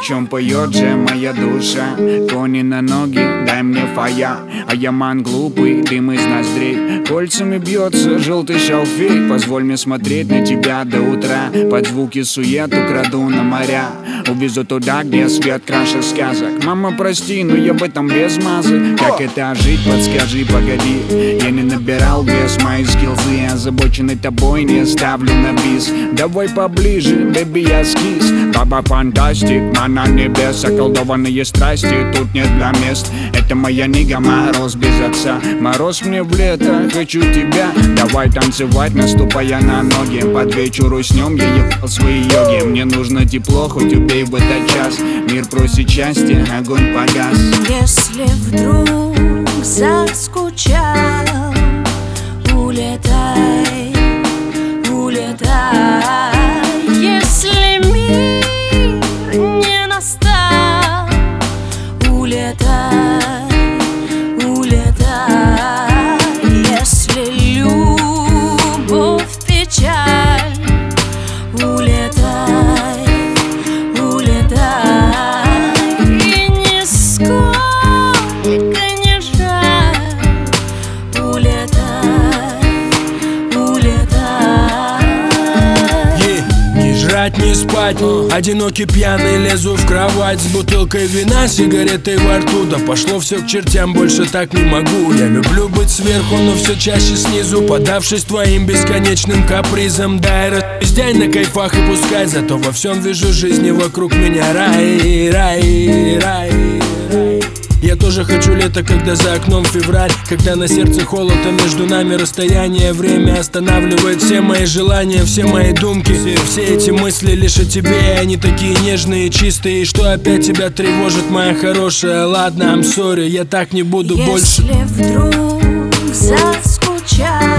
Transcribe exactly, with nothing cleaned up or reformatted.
чем поет же моя душа. Кони на ноги, дай мне фая, а я ман глупый, дым из ноздрей. Кольцами бьется желтый шалфей. Позволь мне смотреть на тебя до утра. Под звуки сует украду на моря. Увезу туда, где свет краше сказок. Мама, прости, но я в этом без мазы. Как это жить, подскажи, погоди. Я не набирал вес, мои скиллзы. Озабоченный тобой, не ставлю на бис. Давай поближе, бэби, я скис. Баба фантастик, мана небес. Околдованные страсти, тут нет для мест. Это моя Нига, мороз без отца. Мороз мне в лето, хочу тебя. Давай танцевать, наступая на ноги. Под вечер уснем, я ебал свои йоги. Мне нужно тепло, хоть убей в этот час. Мир просит счастья, огонь погас. Если вдруг заскучал, улетай, улетай. Если мир не настал, улетай, улетай. Если любовь печаль, улетай, улетай. И нисколько не жаль, улетай, улетай. Yeah, не жрать, не спать, одинокий пьяный лезу в кровать. С бутылкой вина, сигаретой во рту. Да пошло все к чертям, больше так не могу. Я люблю быть сверху, но все чаще снизу. Подавшись твоим бесконечным капризом. Дай распиздяй на кайфах и пускай. Зато во всем вижу жизни вокруг меня рай, рай, рай, рай. Я тоже хочу лето, когда за окном февраль. Когда на сердце холод, а между нами расстояние. Время останавливает все мои желания, все мои думки. Все, все эти мысли лишь о тебе, они такие нежные, чистые. Что опять тебя тревожит, моя хорошая? Ладно, I'm sorry, я так не буду Если больше. вдруг заскучал,